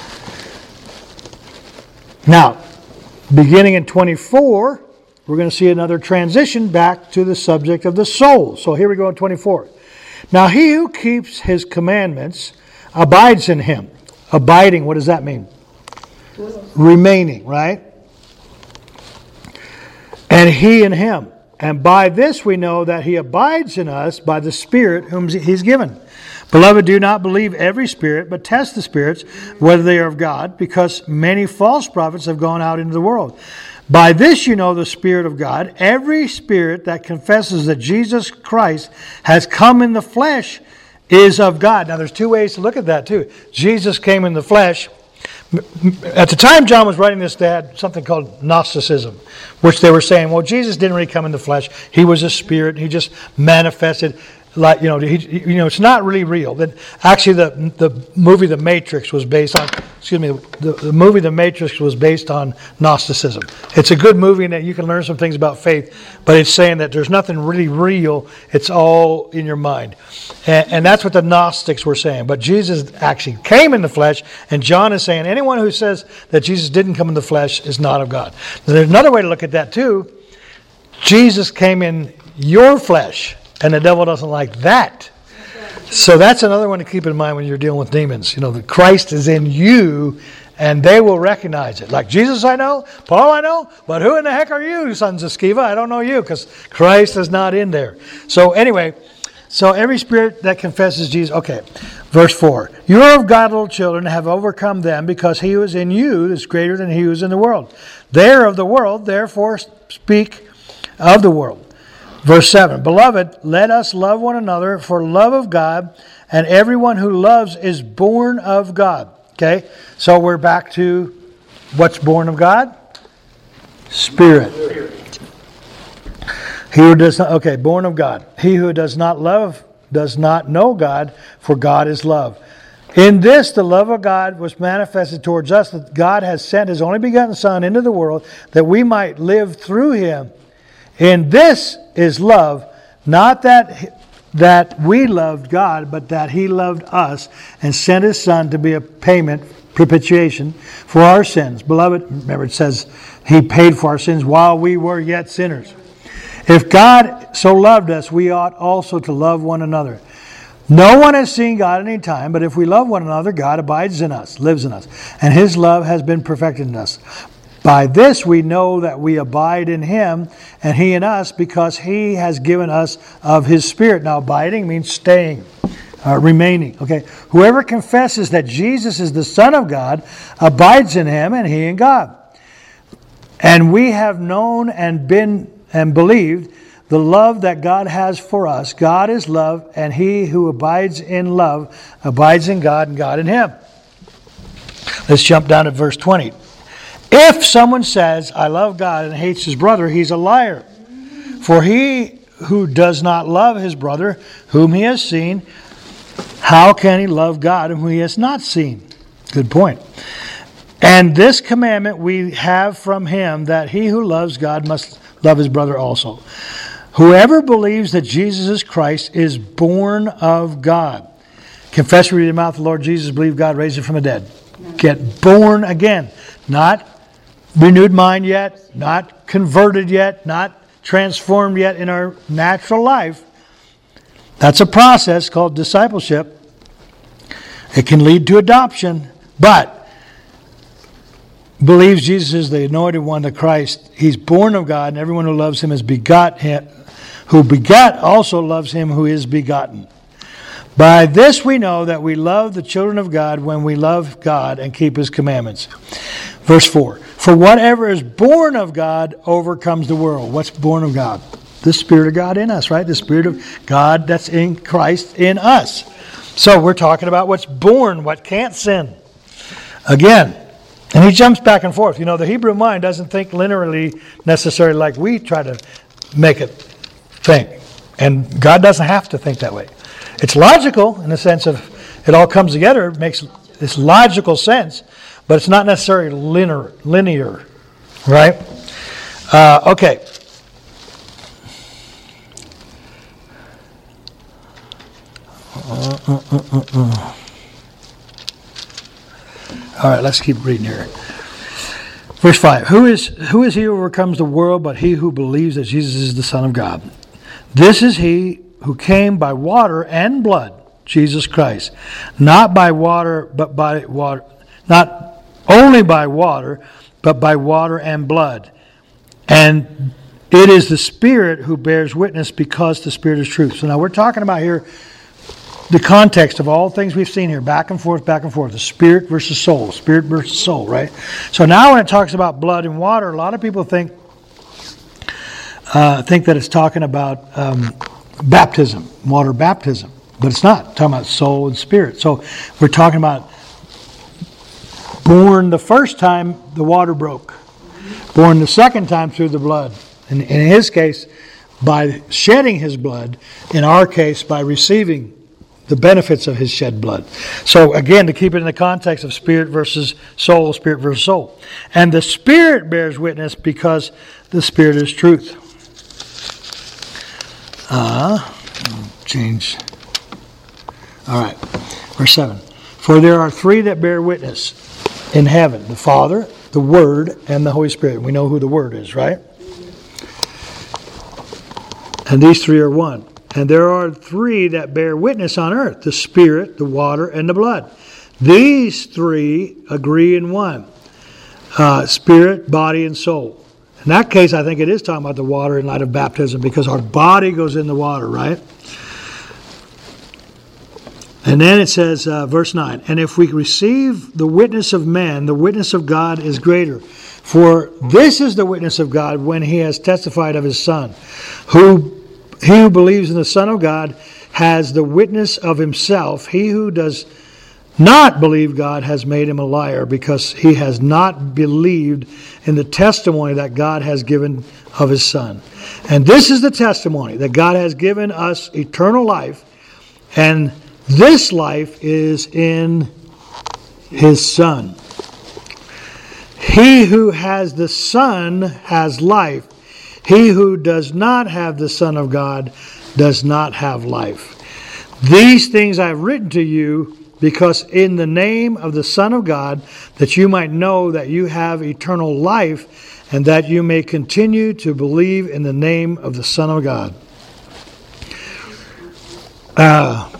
Speaker 2: Now, beginning in twenty-four, we're going to see another transition back to the subject of the soul. So here we go in twenty-four. Now he who keeps his commandments abides in him. Abiding, what does that mean? Remaining, right? And he in him. And by this we know that he abides in us by the Spirit whom he's given. Beloved, do not believe every spirit, but test the spirits, whether they are of God, because many false prophets have gone out into the world. By this you know the Spirit of God. Every spirit that confesses that Jesus Christ has come in the flesh is of God. Now there's two ways to look at that too. Jesus came in the flesh. At the time John was writing this, they had something called Gnosticism, which they were saying, well, Jesus didn't really come in the flesh. He was a spirit. He just manifested. Like, you know, he, you know, it's not really real. That actually, the the movie The Matrix was based on. Excuse me, the, the movie The Matrix was based on Gnosticism. It's a good movie, and that you can learn some things about faith. But it's saying that there's nothing really real. It's all in your mind, and, and that's what the Gnostics were saying. But Jesus actually came in the flesh, and John is saying anyone who says that Jesus didn't come in the flesh is not of God. Now, there's another way to look at that too. Jesus came in your flesh. And the devil doesn't like that. So that's another one to keep in mind when you're dealing with demons. You know, that Christ is in you, and they will recognize it. Like, Jesus I know, Paul I know, but who in the heck are you, sons of Sceva? I don't know you, because Christ is not in there. So anyway, so every spirit that confesses Jesus. Okay, verse four. You are of God, little children, have overcome them, because he who is in you is greater than he who is in the world. They are of the world, therefore speak of the world. Verse seven, Beloved, let us love one another for love of God, and everyone who loves is born of God. Okay, so we're back to what's born of God? Spirit. He who does not, okay, born of God. He who does not love does not know God, for God is love. In this, the love of God was manifested towards us, that God has sent his only begotten Son into the world, that we might live through him. In this is love, not that that we loved God, but that he loved us and sent his Son to be a payment, propitiation for our sins. Beloved, remember it says he paid for our sins while we were yet sinners. If God so loved us, we ought also to love one another. No one has seen God at any time, but if we love one another, God abides in us, lives in us, and his love has been perfected in us. By this we know that we abide in him and he in us, because he has given us of his Spirit. Now abiding means staying, uh, remaining. Okay, whoever confesses that Jesus is the Son of God abides in him and he in God. And we have known and been and believed the love that God has for us. God is love, and he who abides in love abides in God and God in him. Let's jump down to verse twenty. If someone says, I love God, and hates his brother, he's a liar. For he who does not love his brother, whom he has seen, how can he love God whom he has not seen? Good point. And this commandment we have from him, that he who loves God must love his brother also. Whoever believes that Jesus is Christ is born of God. Confess with your mouth the Lord Jesus, believe God raised him from the dead. Get born again. Not renewed mind yet, not converted yet, not transformed yet in our natural life. That's a process called discipleship. It can lead to adoption, but believes Jesus is the anointed one, the Christ. He's born of God, and everyone who loves him is begot him. Who begat also loves him who is begotten. By this we know that we love the children of God when we love God and keep his commandments. Verse four. For whatever is born of God overcomes the world. What's born of God? The Spirit of God in us, right? The Spirit of God that's in Christ in us. So we're talking about what's born, what can't sin. Again, and he jumps back and forth. You know, the Hebrew mind doesn't think linearly necessarily like we try to make it think. And God doesn't have to think that way. It's logical in the sense of it all comes together. It makes this logical sense, but it's not necessarily linear, linear right? Uh, okay. Uh, uh, uh, uh, uh. All right, let's keep reading here. Verse five. Who is who is he who overcomes the world but he who believes that Jesus is the Son of God? This is he who came by water and blood, Jesus Christ. Not by water, but by water. Not only by water, but by water and blood. And it is the Spirit who bears witness, because the Spirit is truth. So now we're talking about here the context of all things we've seen here, back and forth, back and forth, the spirit versus soul, spirit versus soul, right? So now when it talks about blood and water, a lot of people think uh, think that it's talking about um, baptism, water baptism, but it's not. It's talking about soul and spirit. So we're talking about born the first time the water broke, born the second time through the blood. And in his case, by shedding his blood, in our case, by receiving the benefits of his shed blood. So again, to keep it in the context of spirit versus soul, spirit versus soul. And the Spirit bears witness, because the Spirit is truth. Uh, change. All right, verse seven. For there are three that bear witness in heaven, the Father, the Word, and the Holy Spirit. We know who the Word is, right? And these three are one. And there are three that bear witness on earth, the Spirit, the water, and the blood. These three agree in one, uh, spirit, body, and soul. In that case, I think it is talking about the water in light of baptism, because our body goes in the water, right? And then it says, uh, verse nine, and if we receive the witness of men, the witness of God is greater. For this is the witness of God, when he has testified of his Son, who He who believes in the Son of God has the witness of himself. He who does not believe God has made him a liar, because he has not believed in the testimony that God has given of his Son. And this is the testimony, that God has given us eternal life, and this life is in his Son. He who has the Son has life. He who does not have the Son of God does not have life. These things I have written to you, because in the name of the Son of God, that you might know that you have eternal life, and that you may continue to believe in the name of the Son of God. Uh,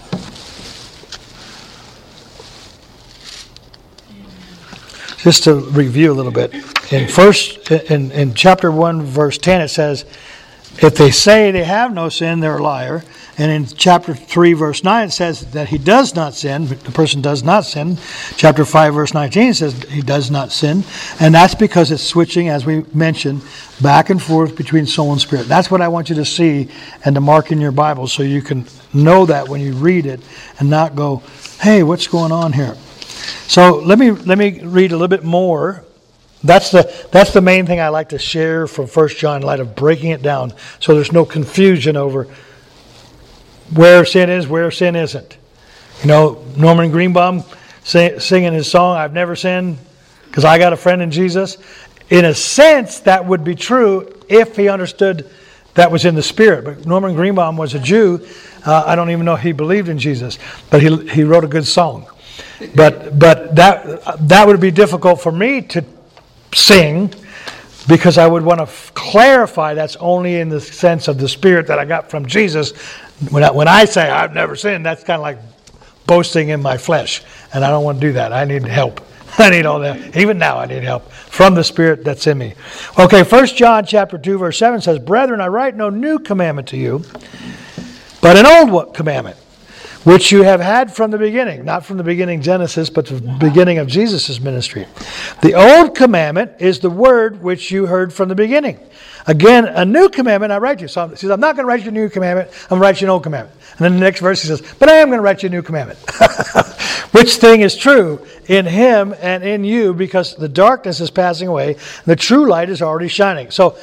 Speaker 2: just to review a little bit. In first, in, in chapter one, verse ten, it says, if they say they have no sin, they're a liar. And in chapter three, verse nine, it says that he does not sin. The person does not sin. Chapter five, verse nineteen says he does not sin. And that's because it's switching, as we mentioned, back and forth between soul and spirit. That's what I want you to see and to mark in your Bible, so you can know that when you read it and not go, hey, what's going on here? So let me let me read a little bit more. That's the that's the main thing I like to share from First John, in light of breaking it down, so there's no confusion over where sin is, where sin isn't. You know, Norman Greenbaum sing, singing his song, I've never sinned because I got a friend in Jesus. In a sense, that would be true if he understood that was in the Spirit. But Norman Greenbaum was a Jew. Uh, I don't even know if he believed in Jesus, but he he wrote a good song. But but that that would be difficult for me to sing, because I would want to f- clarify that's only in the sense of the Spirit that I got from Jesus. When I, when I say I've never sinned, that's kind of like boasting in my flesh, and I don't want to do that. I need help. I need all that. Even now I need help from the Spirit that's in me. Okay, First John chapter two, verse seven says, Brethren, I write no new commandment to you, but an old commandment, which you have had from the beginning. Not from the beginning Genesis, but the beginning of Jesus' ministry. The old commandment is the word which you heard from the beginning. Again, a new commandment I write you. So he says, I'm not going to write you a new commandment. I'm going to write you an old commandment. And then the next verse he says, but I am going to write you a new commandment. Which thing is true in him and in you, because the darkness is passing away, and the true light is already shining. So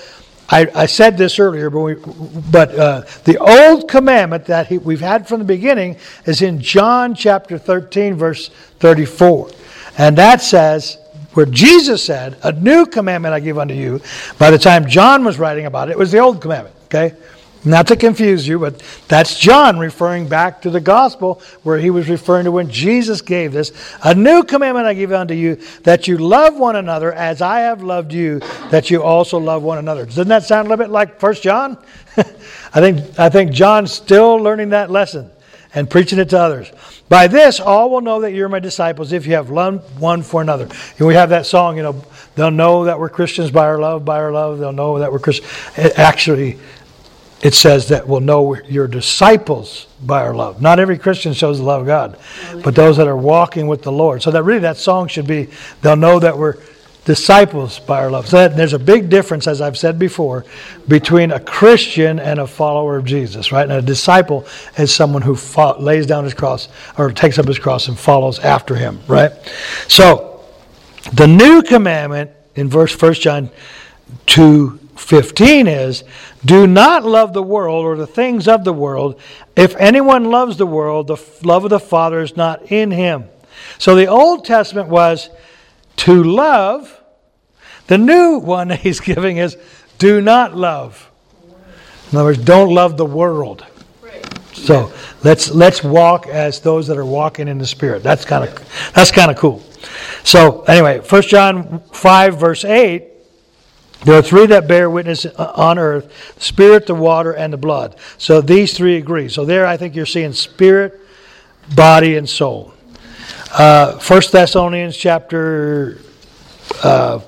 Speaker 2: I, I said this earlier, but, we, but uh, the old commandment that he, we've had from the beginning is in John chapter thirteen, verse thirty-four. And that says, where Jesus said, a new commandment I give unto you. By the time John was writing about it, it was the old commandment, okay? Not to confuse you, but that's John referring back to the gospel where he was referring to when Jesus gave this. A new commandment I give unto you, that you love one another as I have loved you, that you also love one another. Doesn't that sound a little bit like First John? I think I think John's still learning that lesson and preaching it to others. By this, all will know that you're my disciples if you have love one for another. And we have that song, you know, they'll know that we're Christians by our love, by our love. They'll know that we're Christians. Actually, it says that we'll know you're disciples by our love. Not every Christian shows the love of God, but those that are walking with the Lord. So that really that song should be, they'll know that we're disciples by our love. So that, there's a big difference, as I've said before, between a Christian and a follower of Jesus, right? And a disciple is someone who fo- lays down his cross or takes up his cross and follows after him, right? So the new commandment in verse First John two fifteen is, do not love the world or the things of the world. If anyone loves the world, the love of the Father is not in him. So the Old Testament was to love. The new one that he's giving is do not love. In other words, don't love the world. So let's let's walk as those that are walking in the Spirit. That's kind of that's kind of cool. So anyway, First John five verse eight. There are three that bear witness on earth, the spirit, the water, and the blood. So these three agree. So there I think you're seeing spirit, body, and soul. Uh, First Thessalonians chapter uh,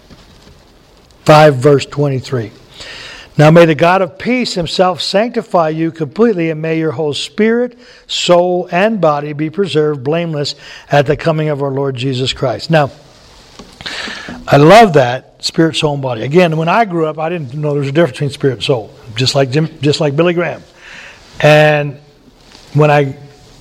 Speaker 2: five, verse twenty-three. Now may the God of peace himself sanctify you completely, and may your whole spirit, soul, and body be preserved blameless at the coming of our Lord Jesus Christ. Now, I love that, spirit, soul, and body. Again, when I grew up, I didn't know there was a difference between spirit and soul, just like Jim, just like Billy Graham. And when I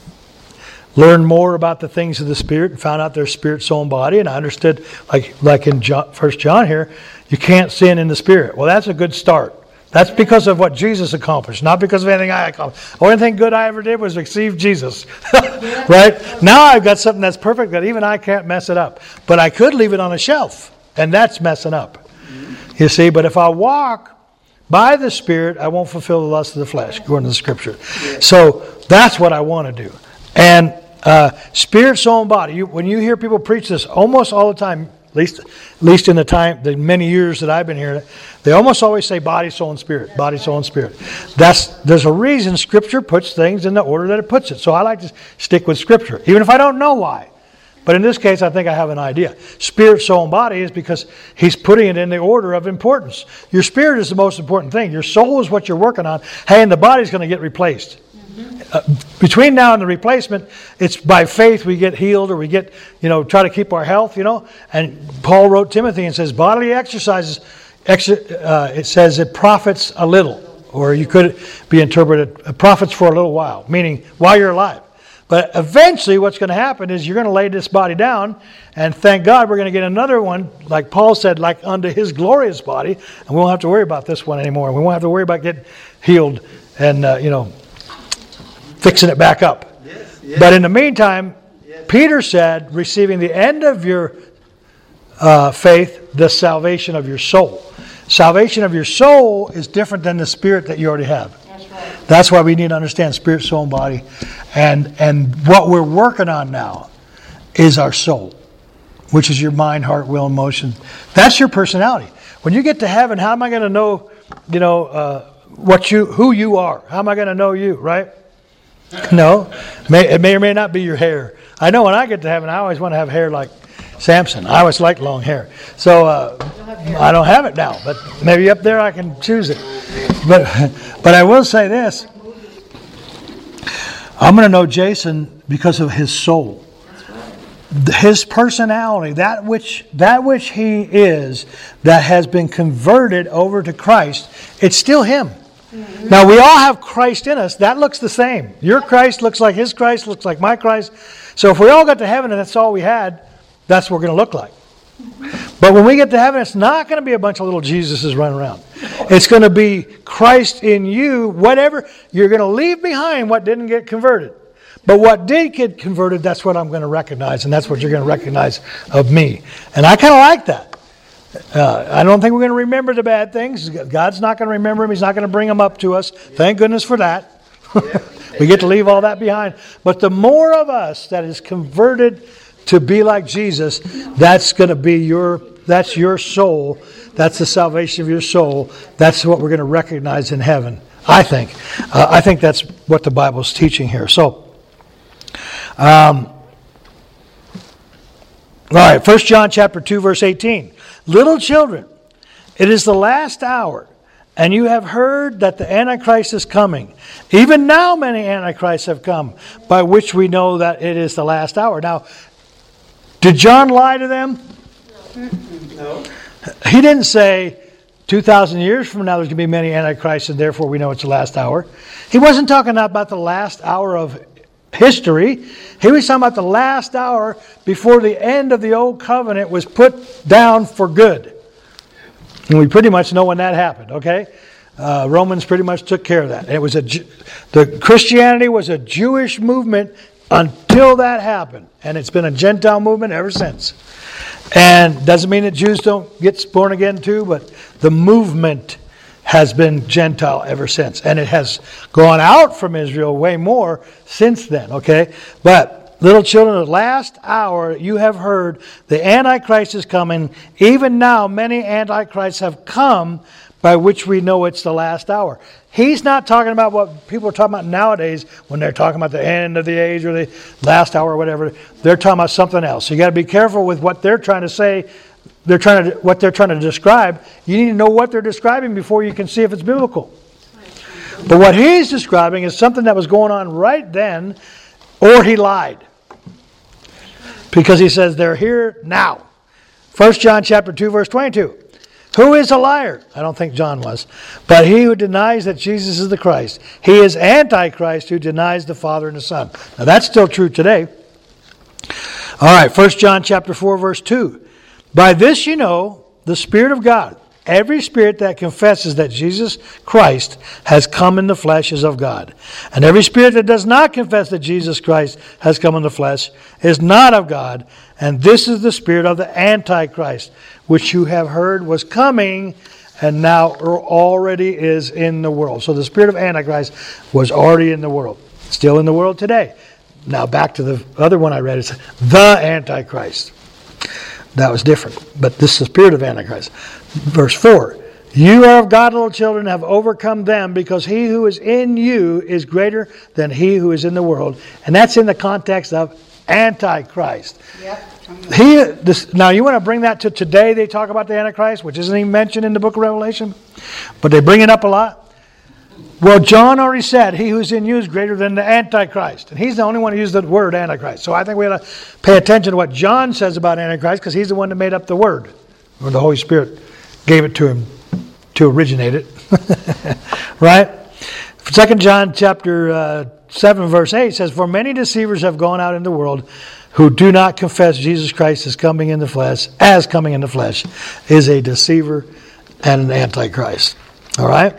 Speaker 2: learned more about the things of the Spirit and found out there's spirit, soul, and body, and I understood, like like in John, First John here, you can't sin in the Spirit. Well, that's a good start. That's because of what Jesus accomplished, not because of anything I accomplished. The only thing good I ever did was receive Jesus. Right? Now I've got something that's perfect that even I can't mess it up. But I could leave it on a shelf, and that's messing up. You see, but if I walk by the Spirit, I won't fulfill the lust of the flesh, according to the Scripture. So that's what I want to do. And uh, spirit, soul, and body. You, when you hear people preach this almost all the time, At least, at least in the time, the many years that I've been here, they almost always say body, soul, and spirit. Body, soul, and spirit. That's there's a reason Scripture puts things in the order that it puts it. So I like to stick with Scripture, even if I don't know why. But in this case, I think I have an idea. Spirit, soul, and body is because He's putting it in the order of importance. Your spirit is the most important thing. Your soul is what you're working on. Hey, and the body's going to get replaced. Uh, between now and the replacement, it's by faith we get healed, or we get, you know, try to keep our health, you know. And Paul wrote Timothy and says, bodily exercises, uh, it says it profits a little. Or you could be interpreted, it profits for a little while, meaning while you're alive. But eventually what's going to happen is you're going to lay this body down, and thank God we're going to get another one, like Paul said, like unto His glorious body, and we won't have to worry about this one anymore. We won't have to worry about getting healed and, uh, you know, fixing it back up. Yes, yes. But in the meantime, yes. Peter said, receiving the end of your uh, faith, the salvation of your soul. Salvation of your soul is different than the spirit that you already have. That's right. That's why we need to understand spirit, soul, and body. And, and what we're working on now is our soul, which is your mind, heart, will, and motion. That's your personality. When you get to heaven, how am I going to know, you know, uh, what you, who you are? How am I going to know you, right? No, may, it may or may not be your hair. I know when I get to heaven, I always want to have hair like Samson. I always liked long hair. So uh, I don't have it now, but maybe up there I can choose it. But but I will say this. I'm going to know Jason because of his soul. His personality, that which that which he is, that has been converted over to Christ, it's still him. Now, we all have Christ in us. That looks the same. Your Christ looks like his Christ, looks like my Christ. So if we all got to heaven and that's all we had, that's what we're going to look like. But when we get to heaven, it's not going to be a bunch of little Jesuses running around. It's going to be Christ in you. Whatever, you're going to leave behind what didn't get converted. But what did get converted, that's what I'm going to recognize, and that's what you're going to recognize of me. And I kind of like that. Uh, I don't think we're going to remember the bad things. God's not going to remember them. He's not going to bring them up to us. Thank goodness for that. We get to leave all that behind. But the more of us that is converted to be like Jesus, that's going to be your, that's your soul. That's the salvation of your soul. That's what we're going to recognize in heaven, I think. Uh, I think that's what the Bible's teaching here. So, um, all right, First John chapter two, verse eighteen. Little children, it is the last hour, and you have heard that the Antichrist is coming. Even now many Antichrists have come, by which we know that it is the last hour. Now, did John lie to them?
Speaker 3: No.
Speaker 2: He didn't say two thousand years from now there's going to be many Antichrists and therefore we know it's the last hour. He wasn't talking about the last hour of history. He was talking about the last hour before the end of the old covenant was put down for good. And we pretty much know when that happened, okay? Uh, Romans pretty much took care of that. It was a the Christianity was a Jewish movement until that happened, and it's been a Gentile movement ever since. And doesn't mean that Jews don't get born again too, but the movement has been Gentile ever since, and it has gone out from Israel way more since then. Okay, but little children, at the last hour you have heard the Antichrist is coming. Even now, many Antichrists have come, by which we know it's the last hour. He's not talking about what people are talking about nowadays when they're talking about the end of the age or the last hour or whatever. They're talking about something else. So you got to be careful with what they're trying to say. They're trying to what they're trying to describe. You need to know what they're describing before you can see if it's biblical. But what he's describing is something that was going on right then, or he lied. Because he says they're here now. First John chapter two, verse twenty-two. Who is a liar? I don't think John was. But he who denies that Jesus is the Christ. He is Antichrist who denies the Father and the Son. Now that's still true today. All right, First John chapter four, verse two. By this you know the Spirit of God. Every spirit that confesses that Jesus Christ has come in the flesh is of God. And every spirit that does not confess that Jesus Christ has come in the flesh is not of God. And this is the spirit of the Antichrist, which you have heard was coming and now already is in the world. So the spirit of Antichrist was already in the world. Still in the world today. Now back to the other one I read. It's the Antichrist. That was different. But this is the spirit of Antichrist. Verse four. You are of God, little children, have overcome them, because he who is in you is greater than he who is in the world. And that's in the context of Antichrist.
Speaker 3: Yep.
Speaker 2: He, this, now you want to bring that to today. They talk about the Antichrist, which isn't even mentioned in the book of Revelation. But they bring it up a lot. Well, John already said, he who's in you is greater than the Antichrist. And he's the only one who used the word Antichrist. So I think we ought to pay attention to what John says about Antichrist, because he's the one that made up the word. Or the Holy Spirit gave it to him to originate it. Right? Second John chapter uh, seven, verse eight says, for many deceivers have gone out in the world who do not confess Jesus Christ as coming in the flesh, as coming in the flesh, is a deceiver and an Antichrist. All right?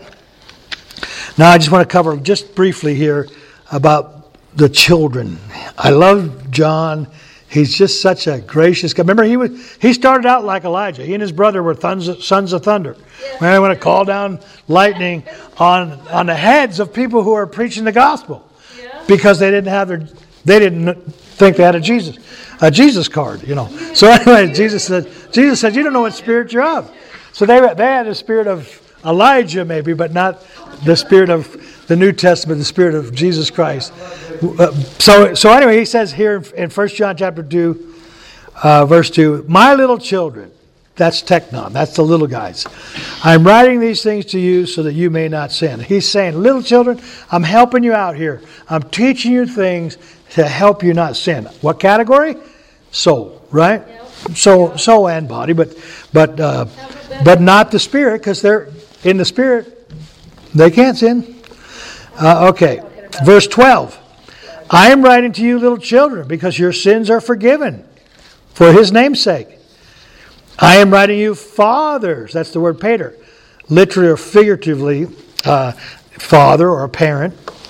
Speaker 2: Now I just want to cover just briefly here about the children. I love John. He's just such a gracious guy. Remember, he was he started out like Elijah. He and his brother were thons, sons of thunder. When they want to call down lightning on on the heads of people who are preaching the gospel, because they didn't have their they didn't think they had a Jesus a Jesus card, you know. So anyway, Jesus said Jesus said you don't know what spirit you're of. So they they had a spirit of Elijah maybe, but not the spirit of the New Testament, the spirit of Jesus Christ. Uh, so, so anyway, he says here in First John chapter two, uh, verse two, my little children, that's teknon, that's the little guys. I'm writing these things to you so that you may not sin. He's saying, little children, I'm helping you out here. I'm teaching you things to help you not sin. What category? Soul, right? Soul, soul and body, but but uh, but not the spirit, because they're in the spirit. They can't sin. Uh, okay, verse twelve. I am writing to you, little children, because your sins are forgiven for his name's sake. I am writing you, fathers. That's the word pater. literally or figuratively, uh, father or a parent.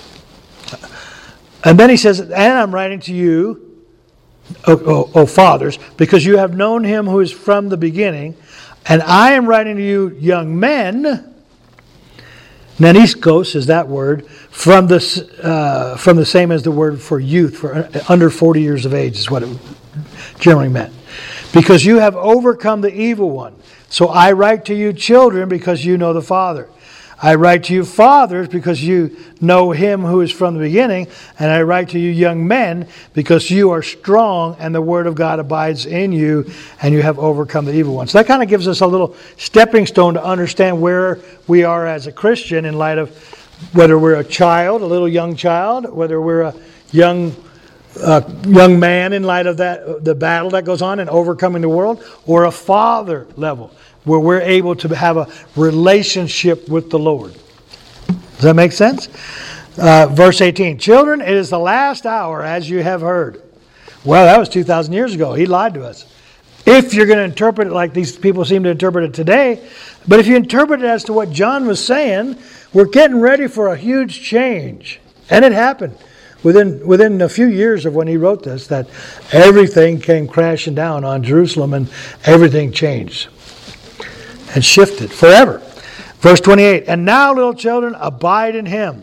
Speaker 2: And then he says, and I'm writing to you, O, o, o fathers, because you have known him who is from the beginning. And I am writing to you, young men. Naniskos is that word, from the, uh, from the same as the word for youth, for under forty years of age is what it generally meant. Because you have overcome the evil one. So I write to you, children, because you know the Father. I write to you, fathers, because you know him who is from the beginning. And I write to you, young men, because you are strong and the word of God abides in you and you have overcome the evil one. So that kind of gives us a little stepping stone to understand where we are as a Christian in light of whether we're a child, a little young child, whether we're a young uh, young man in light of that the battle that goes on in overcoming the world, or a father level, where we're able to have a relationship with the Lord. Does that make sense? Uh, verse eighteen, children, it is the last hour as you have heard. Well, that was two thousand years ago. He lied to us. If you're going to interpret it like these people seem to interpret it today, but if you interpret it as to what John was saying, we're getting ready for a huge change. And it happened. Within within a few years of when he wrote this, that everything came crashing down on Jerusalem and everything changed and shifted forever. Verse twenty-eight, and now, little children, abide in him.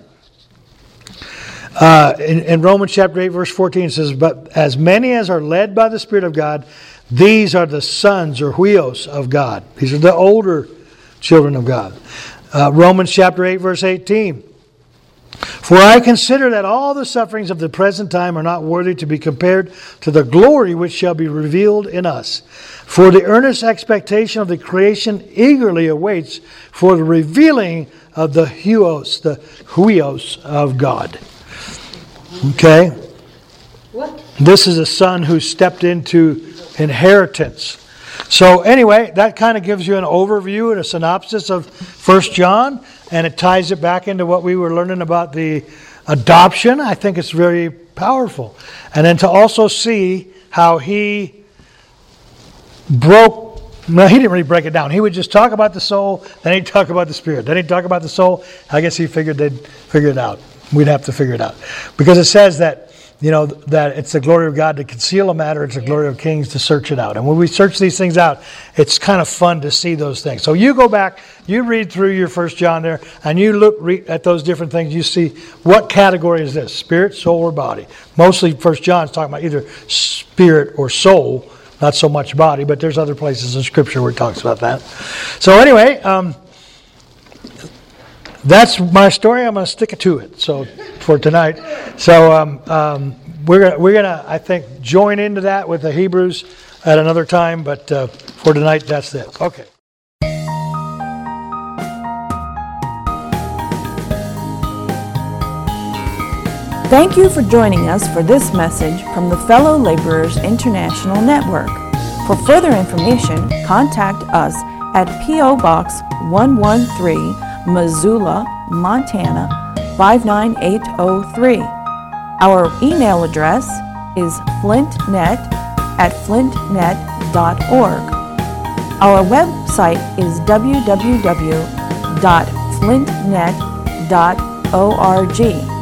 Speaker 2: Uh, in, in Romans chapter eight, verse fourteen, it says, but as many as are led by the Spirit of God, these are the sons or huios of God. These are the older children of God. Uh, Romans chapter eight, verse eighteen. For I consider that all the sufferings of the present time are not worthy to be compared to the glory which shall be revealed in us. For the earnest expectation of the creation eagerly awaits for the revealing of the huios, the huios of God. Okay?
Speaker 3: What?
Speaker 2: This is a son who stepped into inheritance. So anyway, that kind of gives you an overview and a synopsis of First John, and it ties it back into what we were learning about the adoption. I think it's very powerful. And then to also see how he broke, well, he didn't really break it down. He would just talk about the soul, then he'd talk about the spirit. Then he'd talk about the soul. I guess he figured they'd figure it out. We'd have to figure it out. Because it says that, you know, that it's the glory of God to conceal a matter. It's the glory of kings to search it out. And when we search these things out, it's kind of fun to see those things. So you go back, you read through your First John there, and you look read at those different things. You see, what category is this? Spirit, soul, or body? Mostly First John's talking about either spirit or soul, not so much body, but there's other places in Scripture where it talks about that. So anyway, um, that's my story. I'm going to stick it to it. So for tonight, so um, um, we're gonna, we're gonna I think join into that with the Hebrews at another time. But uh, for tonight, that's it. Okay.
Speaker 1: Thank you for joining us for this message from the Fellow Laborers International Network. For further information, contact us at P O Box one one three, Missoula, Montana five nine eight oh three. Our email address is flintnet at flintnet dot org. Our website is w w w dot flintnet dot org.